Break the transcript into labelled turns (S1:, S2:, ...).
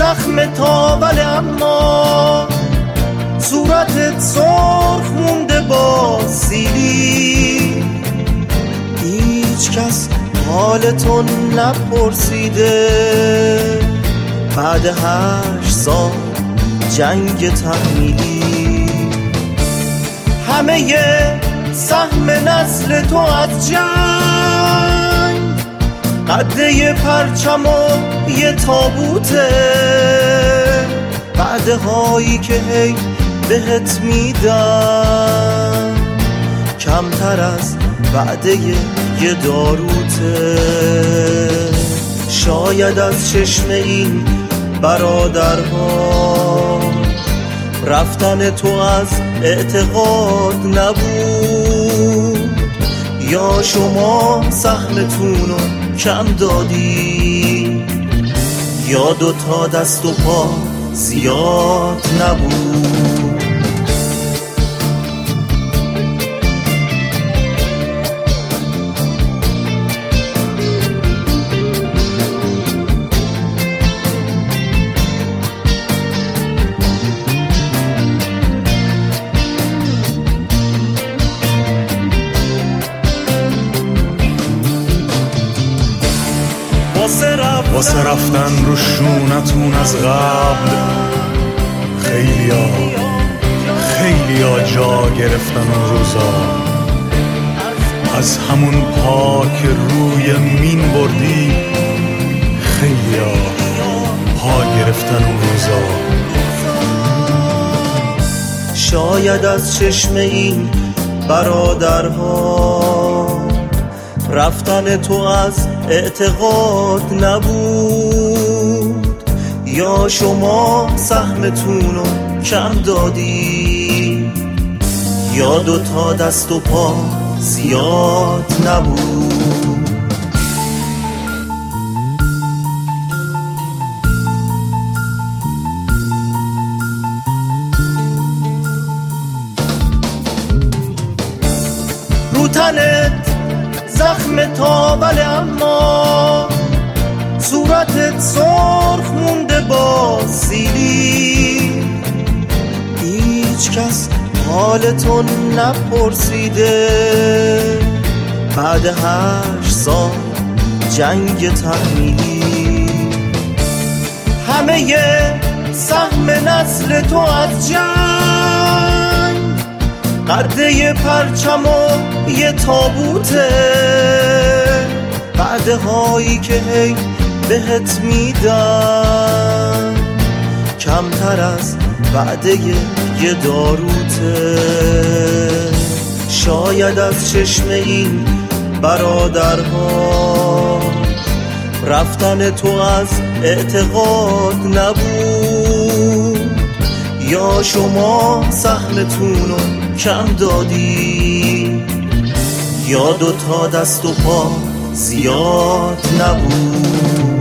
S1: زخم تاول اما صورتت سرخ مونده با سیلی. هیچ کس حالتون نپرسیده بعد 8 سال جنگ تحمیلی. همه سهم نسل تو از جنگ قده پرچم و یه تابوته. وعده هایی که هی بهت میدن کمتر از وعده یه داروته. شاید از چشم این برادرها رفتن تو از اعتقاد نبود، یا شما سهمتونو کم دادی، یا 2 تا دست و پا زیاد نبود.
S2: واسه رفتن رو شونتون از قبل خیلیا جا گرفتن اون روزا. از همون پا که روی مین بردی خیلیا پا گرفتن اون روزا.
S1: شاید از چشم این برادرها رفتن تو از اعتقاد نبود، یا شما سهمتونو کم دادی، یا 2 تا دست و پا زیاد نبود. رو تنت زخم تاول اما صورتت سرخ مونده با سیلی. هیچ کس حالتون نپرسیده بعد 8 سال جنگ تحمیلی. همه سهم نسل تو از جنگ قده پرچم و یه تابوته. وعده هایی که هی بهت میدن کمتر از وعده یه داروته. شاید از چشم این برادرها رفتن تو از اعتقاد نبود، یا شما سهمتونو کم دادی، یا 2 تا دست و پا زیاد نبود.